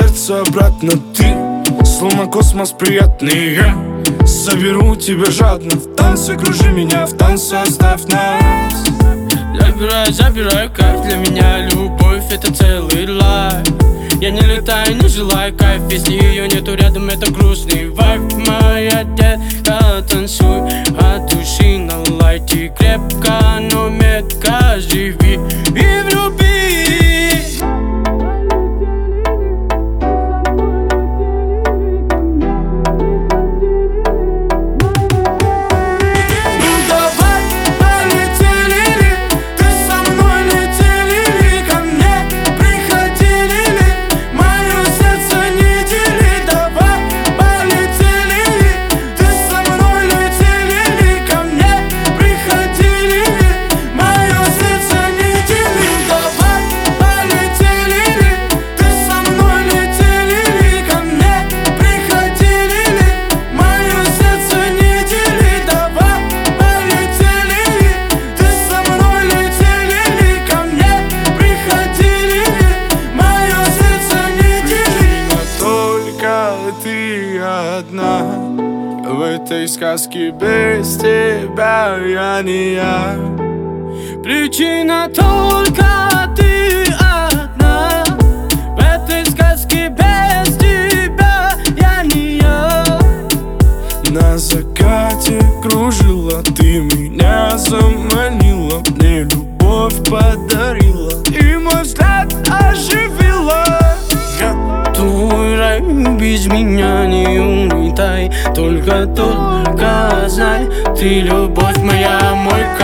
сердце обратно. Ты, словно космос приятный. Я соберу тебя жадно. В танце кружи меня, в танце оставь нас. Забирай, забирай кайф, для меня любовь это целый лайф. Я не летаю, не желаю кайф, если ее нету рядом, это грустный вайб. Моя детка, танцуй от души на лайте. Крепко, но метко живи и вруби. Ты одна в этой сказке, без тебя я не я. Причина только ты одна в этой сказке, без тебя я не я. На закате кружила, ты меня заманила, мне любовь подарила и мой взгляд оживила. Твой рай, без меня не улетай, только знай, ты любовь моя, мой